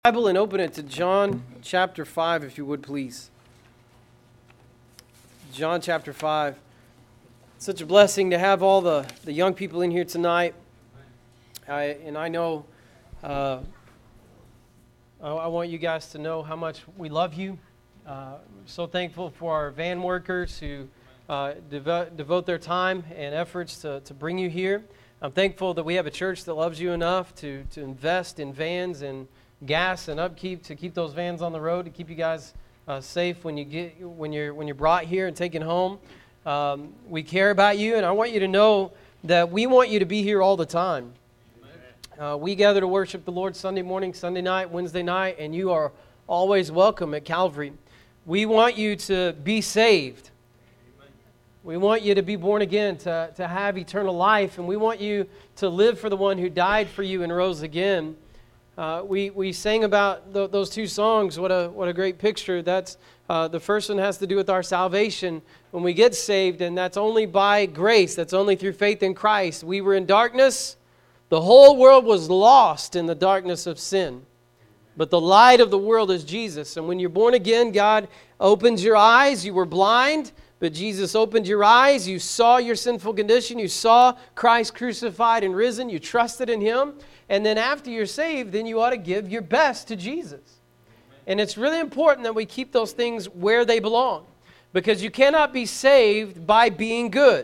Bible and open it to John chapter 5, if you would, please. John chapter 5. Such a blessing to have all the young people in here tonight. I know I want you guys to know how much we love you. So thankful for our van workers who devote their time and efforts to bring you here. I'm thankful that we have a church that loves you enough to invest in vans and gas and upkeep to keep those vans on the road, to keep you guys safe when you're brought here and taken home. We care about you, and I want you to know that we want you to be here all the time. We gather to worship the Lord Sunday morning, Sunday night, Wednesday night, and you are always welcome at Calvary. We want you to be saved. We want you to be born again, to have eternal life, and we want you to live for the one who died for you and rose again. We sang about those two songs. What a great picture. That's the first one has to do with our salvation when we get saved, and that's only by grace. That's only through faith in Christ. We were in darkness. The whole world was lost in the darkness of sin. But the light of the world is Jesus. And when you're born again, God opens your eyes. You were blind, but Jesus opened your eyes. You saw your sinful condition. You saw Christ crucified and risen. You trusted in Him. And then after you're saved, then you ought to give your best to Jesus. And it's really important that we keep those things where they belong. Because you cannot be saved by being good.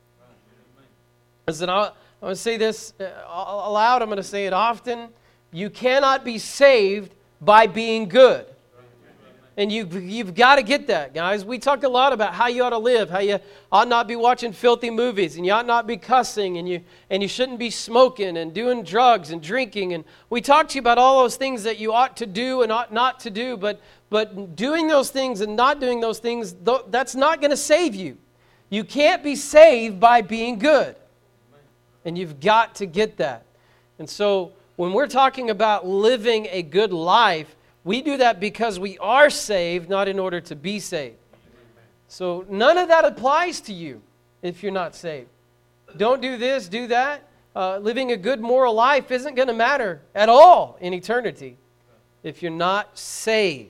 Listen, I'm going to say this aloud. I'm going to say it often. You cannot be saved by being good. And you've got to get that, guys. We talk a lot about how you ought to live, how you ought not be watching filthy movies, and you ought not be cussing, and you shouldn't be smoking and doing drugs and drinking. And we talk to you about all those things that you ought to do and ought not to do, but doing those things and not doing those things, that's not going to save you. You can't be saved by being good. And you've got to get that. And so when we're talking about living a good life, we do that because we are saved, not in order to be saved. So none of that applies to you if you're not saved. Don't do this, do that. Living a good moral life isn't going to matter at all in eternity if you're not saved.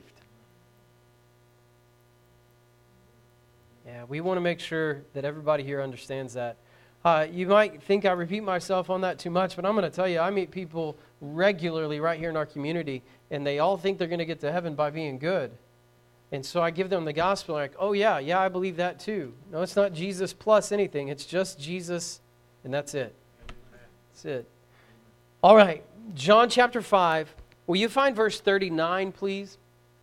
Yeah, we want to make sure that everybody here understands that. You might think I repeat myself on that too much, but I'm going to tell you, I meet people regularly right here in our community, and they all think they're going to get to heaven by being good. And so I give them the gospel, like, oh yeah, I believe that too. No, it's not Jesus plus anything. It's just Jesus, and that's it. That's it. All right, John chapter 5. Will you find verse 39, please?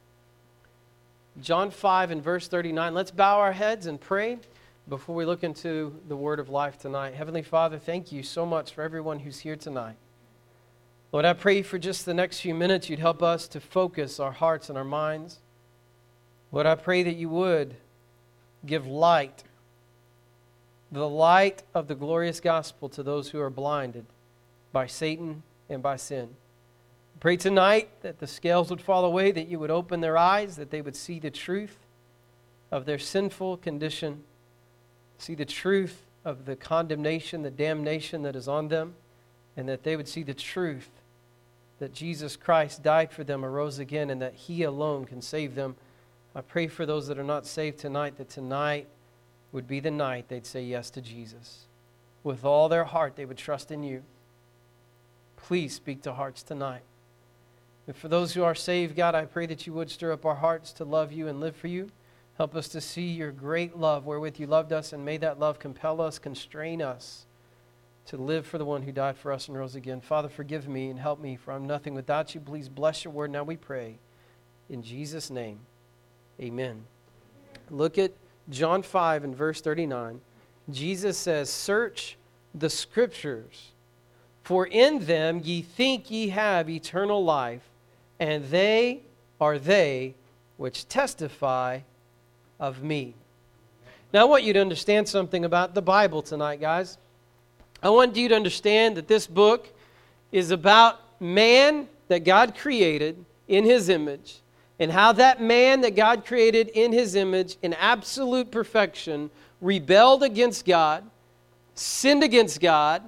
John 5 and verse 39. Let's bow our heads and pray before we look into the word of life tonight. Heavenly Father, thank you so much for everyone who's here tonight. Lord, I pray for just the next few minutes you'd help us to focus our hearts and our minds. Lord, I pray that you would give light, the light of the glorious gospel to those who are blinded by Satan and by sin. Pray tonight that the scales would fall away, that you would open their eyes, that they would see the truth of their sinful condition, see the truth of the condemnation, the damnation that is on them, and that they would see the truth that Jesus Christ died for them, arose again, and that He alone can save them. I pray for those that are not saved tonight, that tonight would be the night they'd say yes to Jesus. With all their heart, they would trust in you. Please speak to hearts tonight. And for those who are saved, God, I pray that you would stir up our hearts to love you and live for you. Help us to see your great love wherewith you loved us, and may that love compel us, constrain us to live for the one who died for us and rose again. Father, forgive me and help me, for I'm nothing without you. Please bless your word now, we pray. In Jesus' name, amen. Look at John 5 and verse 39. Jesus says, "Search the Scriptures, for in them ye think ye have eternal life, and they are they which testify of me." Now I want you to understand something about the Bible tonight, guys. I want you to understand that this book is about man that God created in His image, and how that man that God created in His image in absolute perfection rebelled against God, sinned against God,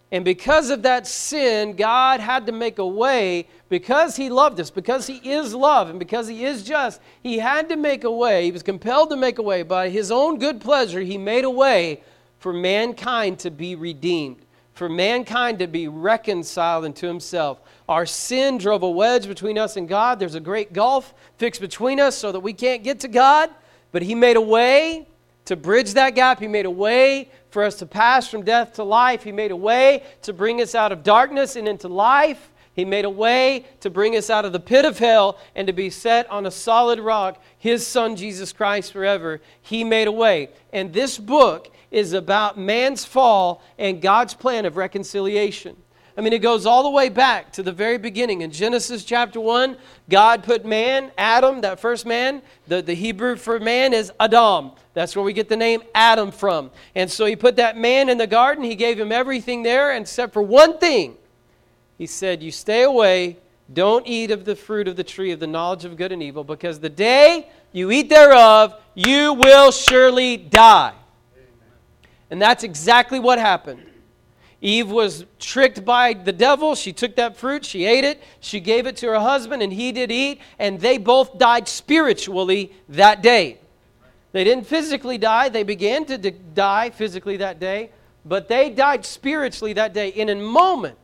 And because of that sin, God had to make a way, because He loved us, because He is love, and because He is just, He had to make a way. He was compelled to make a way. By His own good pleasure, He made a way for mankind to be redeemed, for mankind to be reconciled unto Himself. Our sin drove a wedge between us and God. There's a great gulf fixed between us so that we can't get to God. But He made a way to bridge that gap. He made a way for us to pass from death to life. He made a way to bring us out of darkness and into life. He made a way to bring us out of the pit of hell and to be set on a solid rock, His Son, Jesus Christ, forever. He made a way. And this book is about man's fall and God's plan of reconciliation. I mean, it goes all the way back to the very beginning. In Genesis chapter 1, God put man, Adam, that first man, the Hebrew for man is Adam. That's where we get the name Adam from. And so He put that man in the garden. He gave him everything there except for one thing. He said, you stay away, don't eat of the fruit of the tree of the knowledge of good and evil, because the day you eat thereof, you will surely die. And that's exactly what happened. Eve was tricked by the devil. She took that fruit, she ate it, she gave it to her husband, and he did eat, and they both died spiritually that day. They didn't physically die. They began to die physically that day, but they died spiritually that day. In a moment,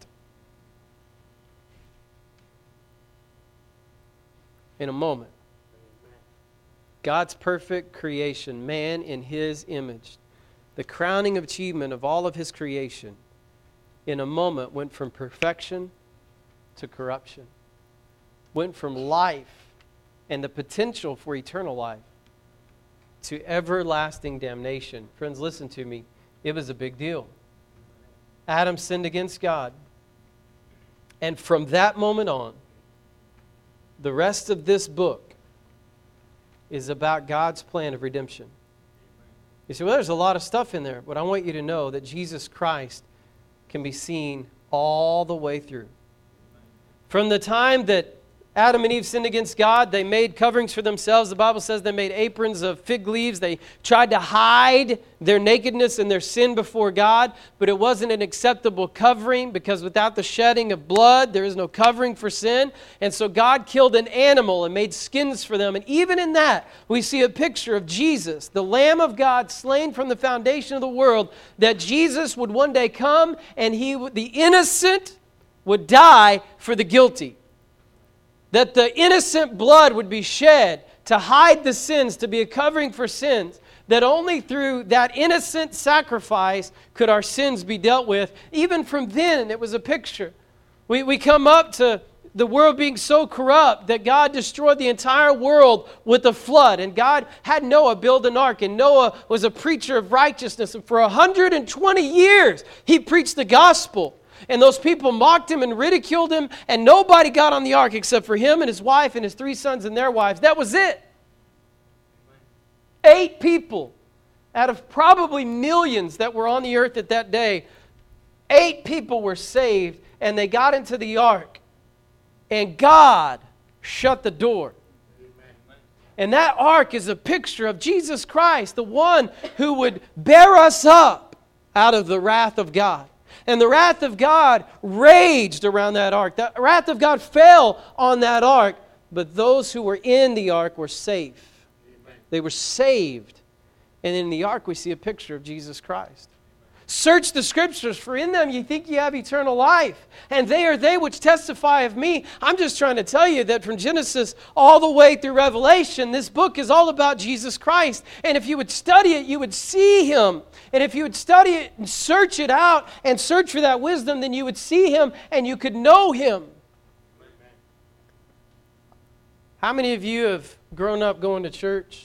God's perfect creation, man in His image, the crowning achievement of all of His creation, in a moment went from perfection to corruption, went from life and the potential for eternal life to everlasting damnation. Friends, listen to me. It was a big deal. Adam sinned against God. And from that moment on, the rest of this book is about God's plan of redemption. You say, well, there's a lot of stuff in there, but I want you to know that Jesus Christ can be seen all the way through. From the time that Adam and Eve sinned against God, they made coverings for themselves. The Bible says they made aprons of fig leaves. They tried to hide their nakedness and their sin before God, but it wasn't an acceptable covering, because without the shedding of blood, there is no covering for sin. And so God killed an animal and made skins for them. And even in that, we see a picture of Jesus, the Lamb of God, slain from the foundation of the world, that Jesus would one day come and the innocent would die for the guilty. That the innocent blood would be shed to hide the sins, to be a covering for sins, that only through that innocent sacrifice could our sins be dealt with. Even from then, it was a picture. We come up to the world being so corrupt that God destroyed the entire world with a flood. And God had Noah build an ark, and Noah was a preacher of righteousness. And for 120 years, he preached the gospel. And those people mocked him and ridiculed him, and nobody got on the ark except for him and his wife and his 3 sons and their wives. That was it. 8 people out of probably millions that were on the earth at that day. 8 people were saved, and they got into the ark, and God shut the door. And that ark is a picture of Jesus Christ, the one who would bear us up out of the wrath of God. And the wrath of God raged around that ark. The wrath of God fell on that ark, but those who were in the ark were safe. Amen. They were saved. And in the ark we see a picture of Jesus Christ. Search the Scriptures, for in them you think you have eternal life, and they are they which testify of me. I'm just trying to tell you that from Genesis all the way through Revelation, this book is all about Jesus Christ. And if you would study it, you would see Him. And if you would study it and search it out and search for that wisdom, then you would see Him and you could know Him. How many of you have grown up going to church?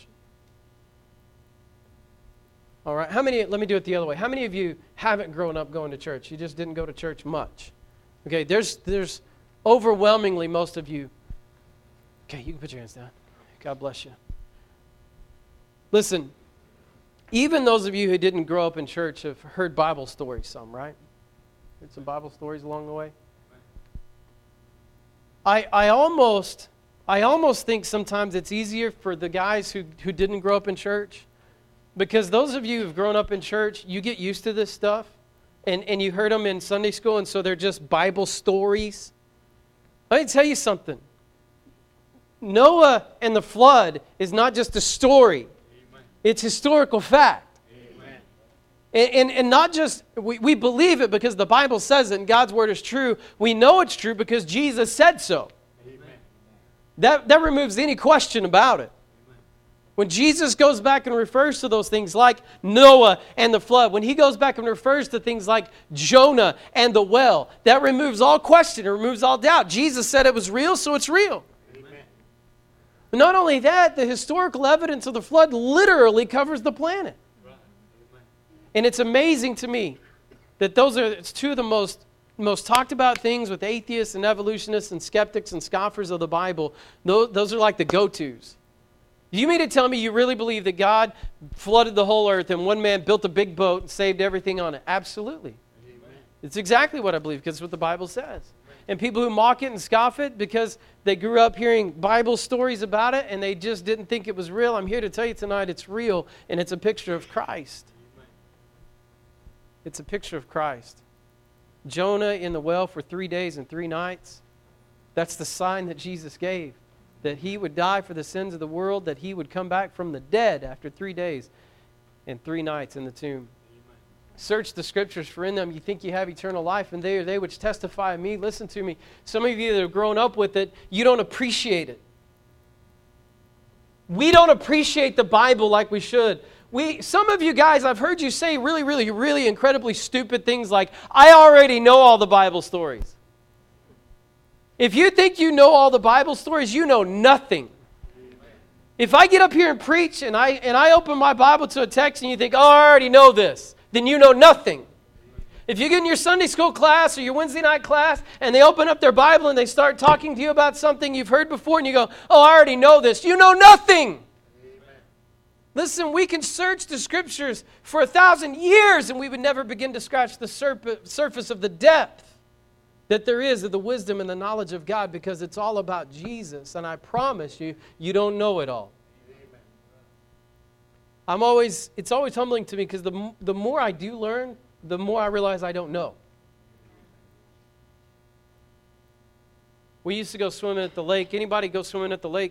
All right, let me do it the other way. How many of you haven't grown up going to church? You just didn't go to church much. Okay, there's overwhelmingly most of you. Okay, you can put your hands down. God bless you. Listen, even those of you who didn't grow up in church have heard Bible stories some, right? Heard some Bible stories along the way? I almost think sometimes it's easier for the guys who didn't grow up in church, because those of you who've grown up in church, you get used to this stuff. and you heard them in Sunday school, and so they're just Bible stories. Let me tell you something. Noah and the flood is not just a story. Amen. It's historical fact. Amen. And not just, we believe it because the Bible says it and God's word is true. We know it's true because Jesus said so. Amen. That removes any question about it. When Jesus goes back and refers to those things like Noah and the flood, when he goes back and refers to things like Jonah and the well, that removes all question, it removes all doubt. Jesus said it was real, so it's real. Amen. But not only that, the historical evidence of the flood literally covers the planet. Right. And it's amazing to me that it's two of the most talked about things with atheists and evolutionists and skeptics and scoffers of the Bible. Those are like the go-tos. You mean to tell me you really believe that God flooded the whole earth and one man built a big boat and saved everything on it? Absolutely. Amen. It's exactly what I believe because it's what the Bible says. Amen. And people who mock it and scoff it because they grew up hearing Bible stories about it and they just didn't think it was real, I'm here to tell you tonight it's real and it's a picture of Christ. Amen. It's a picture of Christ. Jonah in the well for 3 days and 3 nights, that's the sign that Jesus gave. That he would die for the sins of the world, that he would come back from the dead after 3 days and 3 nights in the tomb. Amen. Search the scriptures, for in them you think you have eternal life, and they are they which testify of me. Listen to me. Some of you that have grown up with it, you don't appreciate it. We don't appreciate the Bible like we should. Some of you guys, I've heard you say really, really, really incredibly stupid things like, I already know all the Bible stories. If you think you know all the Bible stories, you know nothing. Amen. If I get up here and preach and I open my Bible to a text and you think, oh, I already know this, then you know nothing. Amen. If you get in your Sunday school class or your Wednesday night class and they open up their Bible and they start talking to you about something you've heard before and you go, oh, I already know this, you know nothing. Amen. Listen, we can search the scriptures for 1,000 years and we would never begin to scratch the surface of the depth that there is of the wisdom and the knowledge of God because it's all about Jesus. And I promise you, you don't know it all. It's always humbling to me because the more I do learn, the more I realize I don't know. We used to go swimming at the lake. Anybody go swimming at the lake?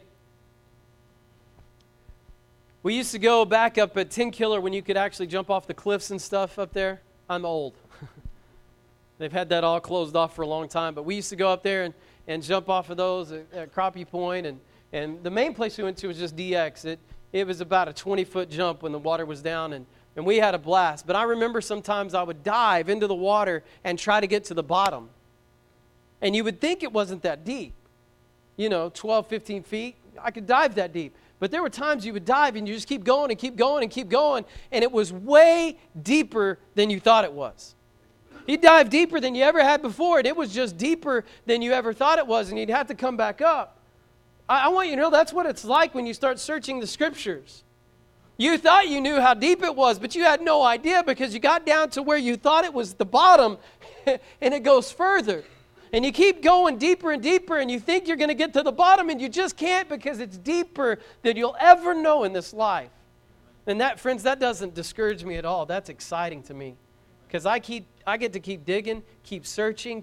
We used to go back up at Tenkiller when you could actually jump off the cliffs and stuff up there. I'm old. They've had that all closed off for a long time. But we used to go up there and jump off of those at Crappie Point. And the main place we went to was just DX. It was about a 20-foot jump when the water was down. And we had a blast. But I remember sometimes I would dive into the water and try to get to the bottom. And you would think it wasn't that deep. 12, 15 feet. I could dive that deep. But there were times you would dive and you just keep going and keep going and keep going. And it was way deeper than you thought it was. You'd dive deeper than you ever had before, and it was just deeper than you ever thought it was, and you'd have to come back up. I want you to know that's what it's like when you start searching the scriptures. You thought you knew how deep it was, but you had no idea because you got down to where you thought it was the bottom, and it goes further. And you keep going deeper and deeper, and you think you're going to get to the bottom, and you just can't because it's deeper than you'll ever know in this life. And that, friends, that doesn't discourage me at all. That's exciting to me. Because I get to keep digging, keep searching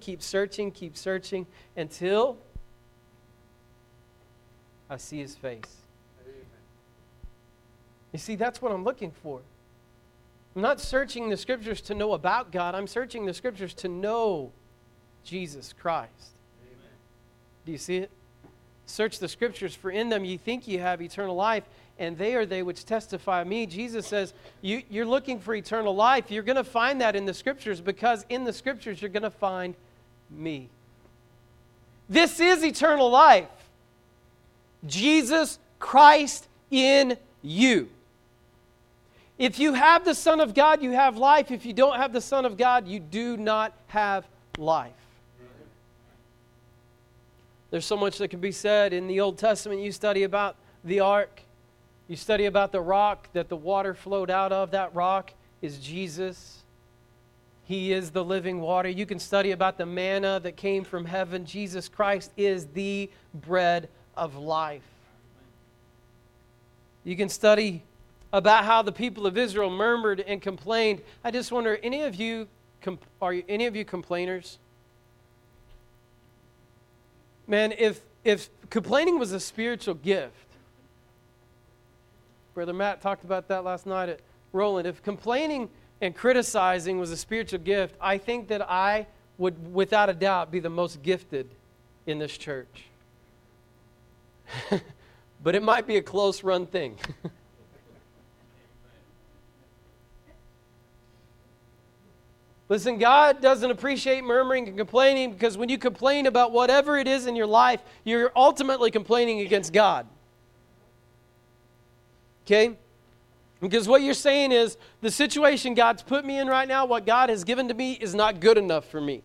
until I see his face. Amen. You see, that's what I'm looking for. I'm not searching the scriptures to know about God. I'm searching the scriptures to know Jesus Christ. Amen. Do you see it? Search the scriptures, for in them ye think ye have eternal life, and they are they which testify of me. Jesus says, you're looking for eternal life. You're going to find that in the scriptures because in the scriptures you're going to find me. This is eternal life. Jesus Christ in you. If you have the Son of God, you have life. If you don't have the Son of God, you do not have life. There's so much that can be said. In the Old Testament, you study about the ark. You study about the rock that the water flowed out of. That rock is Jesus. He is the living water. You can study about the manna that came from heaven. Jesus Christ is the bread of life. You can study about how the people of Israel murmured and complained. I just wonder, any of you any of you complainers? Man, if complaining was a spiritual gift, Brother Matt talked about that last night at Roland. If complaining and criticizing was a spiritual gift, I think that I would, without a doubt, be the most gifted in this church. But it might be a close-run thing. Listen, God doesn't appreciate murmuring and complaining, because when you complain about whatever it is in your life, you're ultimately complaining against God. Okay? Because what you're saying is, the situation God's put me in right now, what God has given to me, is not good enough for me.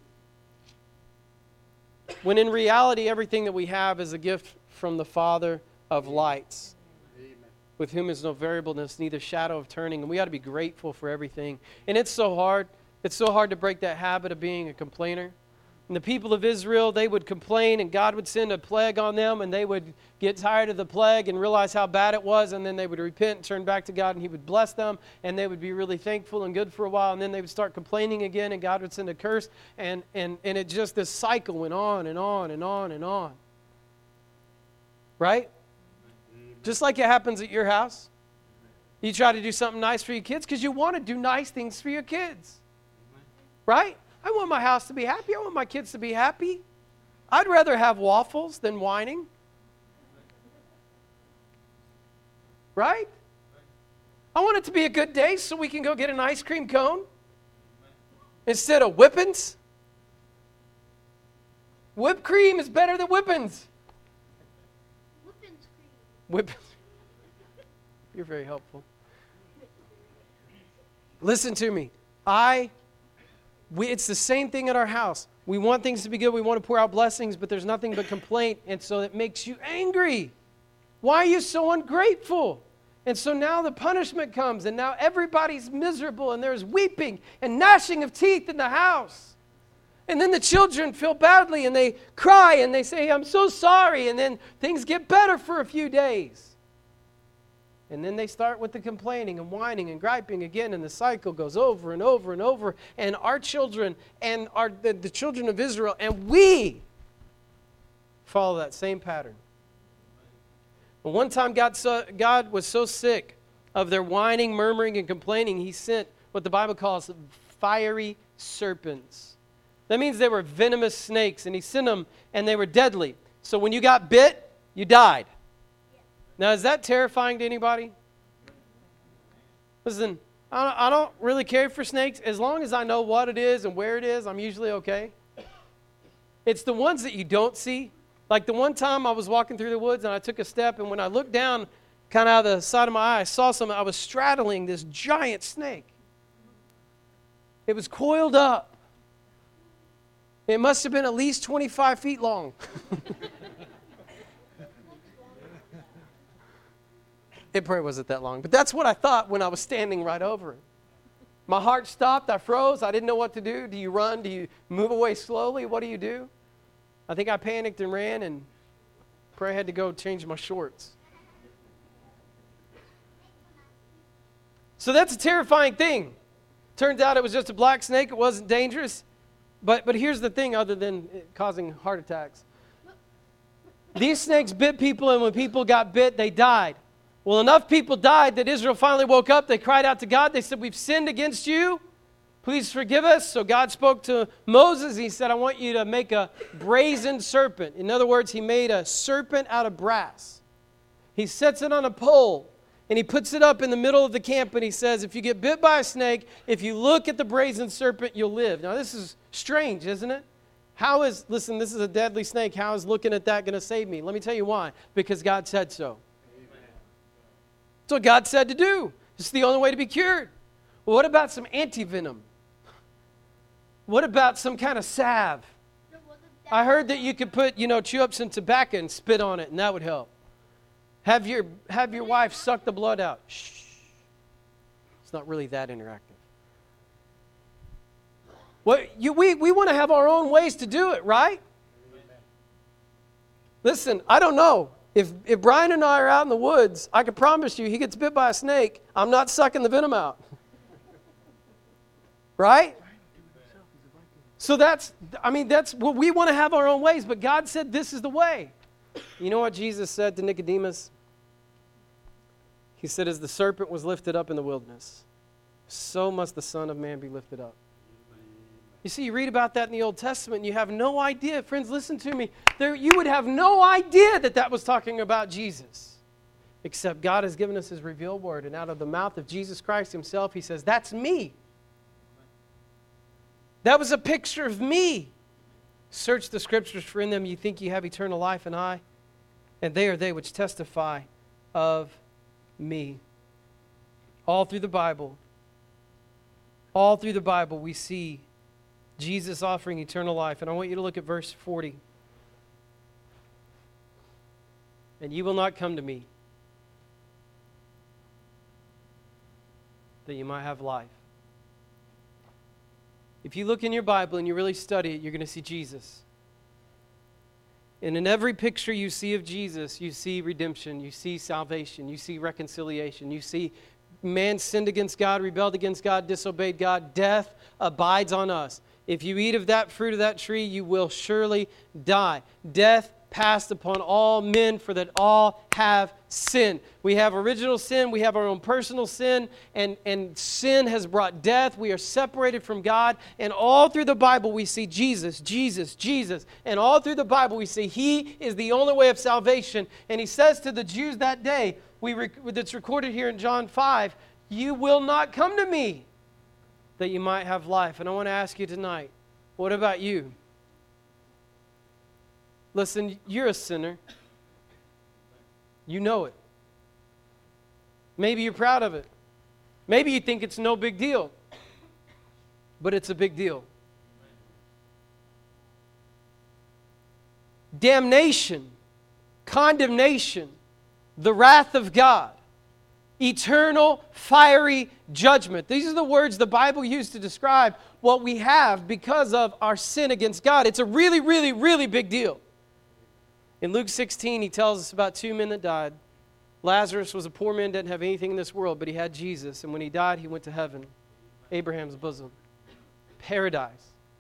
When in reality, everything that we have is a gift from the Father of lights, with whom is no variableness, neither shadow of turning. And we ought to be grateful for everything. And it's so hard. It's so hard to break that habit of being a complainer. And the people of Israel, they would complain, and God would send a plague on them, and they would get tired of the plague and realize how bad it was, and then they would repent and turn back to God, and He would bless them, and they would be really thankful and good for a while, and then they would start complaining again, and God would send a curse, and it just, this cycle went on and on and on and on. Right? Just like it happens at your house. You try to do something nice for your kids because you want to do nice things for your kids. Right? I want my house to be happy. I want my kids to be happy. I'd rather have waffles than whining. Right? I want it to be a good day so we can go get an ice cream cone instead of whippings. Whipped cream is better than whippings. Whippings. You're very helpful. Listen to me. It's the same thing at our house. We want things to be good. We want to pour out blessings, but there's nothing but complaint, and so it makes you angry. Why are you so ungrateful? And so now the punishment comes, and now everybody's miserable, and there's weeping and gnashing of teeth in the house. And then the children feel badly, and they cry, and they say, I'm so sorry, and then things get better for a few days. And then they start with the complaining and whining and griping again, and the cycle goes over and over and over. And our children and the children of Israel, and we follow that same pattern. But one time God was so sick of their whining, murmuring, and complaining, He sent what the Bible calls fiery serpents. That means they were venomous snakes, and He sent them, and they were deadly. So when you got bit, you died. Now, is that terrifying to anybody? Listen, I don't really care for snakes. As long as I know what it is and where it is, I'm usually okay. It's the ones that you don't see. Like the one time I was walking through the woods and I took a step, and when I looked down kind of out of the side of my eye, I saw something. I was straddling this giant snake. It was coiled up. It must have been at least 25 feet long. It probably wasn't that long, but that's what I thought when I was standing right over it. My heart stopped. I froze. I didn't know what to do. Do you run? Do you move away slowly? What do you do? I think I panicked and ran, and probably had to go change my shorts. So that's a terrifying thing. Turns out it was just a black snake. It wasn't dangerous. But here's the thing, other than it causing heart attacks. These snakes bit people, and when people got bit, they died. Well, enough people died that Israel finally woke up. They cried out to God. They said, we've sinned against you. Please forgive us. So God spoke to Moses. He said, I want you to make a brazen serpent. In other words, He made a serpent out of brass. He sets it on a pole, and He puts it up in the middle of the camp, and He says, if you get bit by a snake, if you look at the brazen serpent, you'll live. Now, this is strange, isn't it? Listen, this is a deadly snake. How is looking at that going to save me? Let me tell you why. Because God said so. That's what God said to do. It's the only way to be cured. Well, what about some anti-venom? What about some kind of salve? I heard that you could put, chew up some tobacco and spit on it, and that would help. Have your wife suck the blood out. Shh. It's not really that interactive. We want to have our own ways to do it, right? Listen, I don't know. If Brian and I are out in the woods, I can promise you he gets bit by a snake, I'm not sucking the venom out. Right? So that's what we want to have our own ways, but God said this is the way. You know what Jesus said to Nicodemus? He said, as the serpent was lifted up in the wilderness, so must the Son of Man be lifted up. You see, you read about that in the Old Testament, and you have no idea. Friends, listen to me. You would have no idea that was talking about Jesus, except God has given us His revealed word, and out of the mouth of Jesus Christ Himself, He says, that's me. That was a picture of me. Search the Scriptures, for in them you think you have eternal life, and they are they which testify of me. All through the Bible, we see Jesus offering eternal life. And I want you to look at verse 40. And you will not come to me, that you might have life. If you look in your Bible and you really study it, you're going to see Jesus. And in every picture you see of Jesus, you see redemption, you see salvation, you see reconciliation, you see man sinned against God, rebelled against God, disobeyed God, death abides on us. If you eat of that fruit of that tree, you will surely die. Death passed upon all men, for that all have sinned. We have original sin, we have our own personal sin, and sin has brought death. We are separated from God, and all through the Bible we see Jesus, Jesus, Jesus. And all through the Bible we see He is the only way of salvation. And He says to the Jews that day, that's recorded here in John 5, you will not come to me, that you might have life. And I want to ask you tonight, what about you? Listen, you're a sinner. You know it. Maybe you're proud of it. Maybe you think it's no big deal. But it's a big deal. Damnation, condemnation, the wrath of God, eternal fiery judgment. These are the words the Bible used to describe what we have because of our sin against God. It's a really, really, really big deal. In Luke 16, He tells us about two men that died. Lazarus was a poor man, didn't have anything in this world, but he had Jesus. And when he died, he went to heaven, Abraham's bosom, paradise.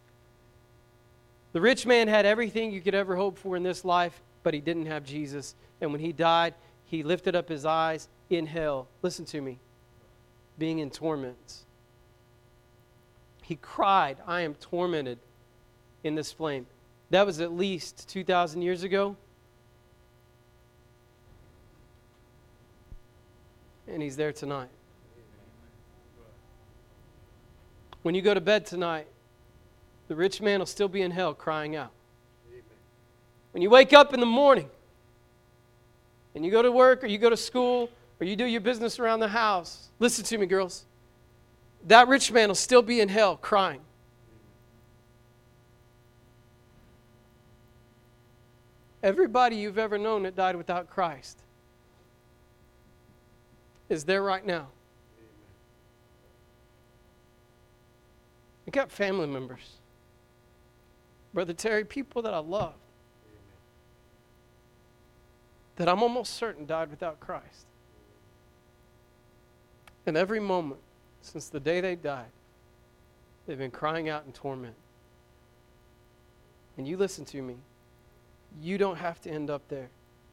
The rich man had everything you could ever hope for in this life, but he didn't have Jesus. And when he died, he lifted up his eyes in hell. Listen to me. Being in torments. He cried, I am tormented in this flame. That was at least 2,000 years ago. And he's there tonight. When you go to bed tonight, the rich man will still be in hell crying out. When you wake up in the morning and you go to work or you go to school or you do your business around the house, listen to me, girls. That rich man will still be in hell crying. Everybody you've ever known that died without Christ is there right now. I got family members, Brother Terry, people that I loved, that I'm almost certain died without Christ. And every moment since the day they died, they've been crying out in torment. And you listen to me. You don't have to end up there.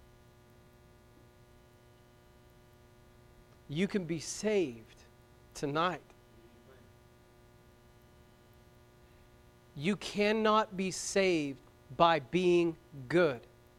You can be saved tonight. You cannot be saved by being good.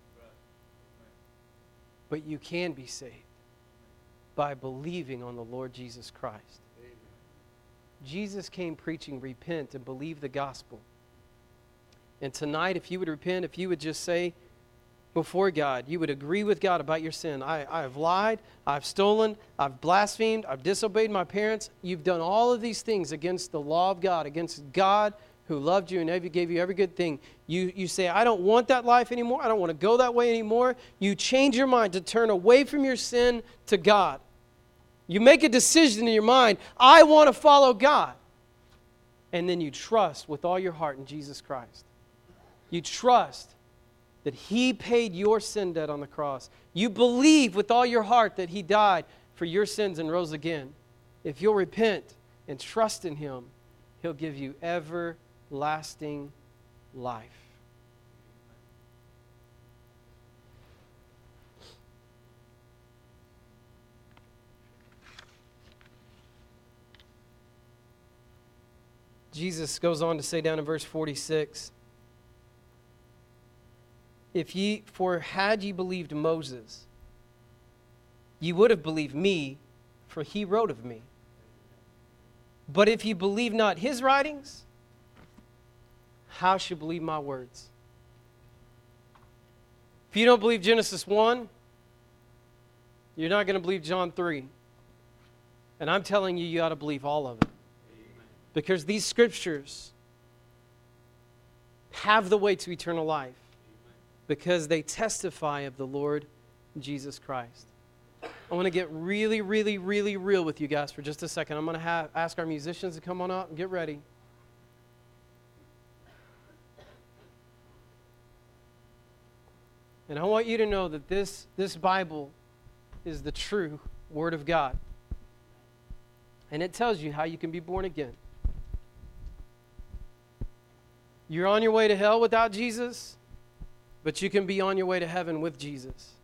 But you can be saved by believing on the Lord Jesus Christ. Amen. Jesus came preaching, repent and believe the gospel. And tonight, if you would repent, if you would just say before God, you would agree with God about your sin. I have lied, I've stolen, I've blasphemed, I've disobeyed my parents. You've done all of these things against the law of God, against God who loved you and gave you every good thing. You say, I don't want that life anymore. I don't want to go that way anymore. You change your mind to turn away from your sin to God. You make a decision in your mind, I want to follow God. And then you trust with all your heart in Jesus Christ. You trust that He paid your sin debt on the cross. You believe with all your heart that He died for your sins and rose again. If you'll repent and trust in Him, He'll give you everlasting everlasting life. Jesus goes on to say down in verse 46, for had ye believed Moses, ye would have believed me, for he wrote of me. But if ye believe not his writings, how shall you believe my words? If you don't believe Genesis 1, you're not going to believe John 3. And I'm telling you, you ought to believe all of it. Because these scriptures have the way to eternal life because they testify of the Lord Jesus Christ. I want to get really, really, really real with you guys for just a second. I'm going to ask our musicians to come on up and get ready. And I want you to know that this Bible is the true Word of God. And it tells you how you can be born again. You're on your way to hell without Jesus, but you can be on your way to heaven with Jesus.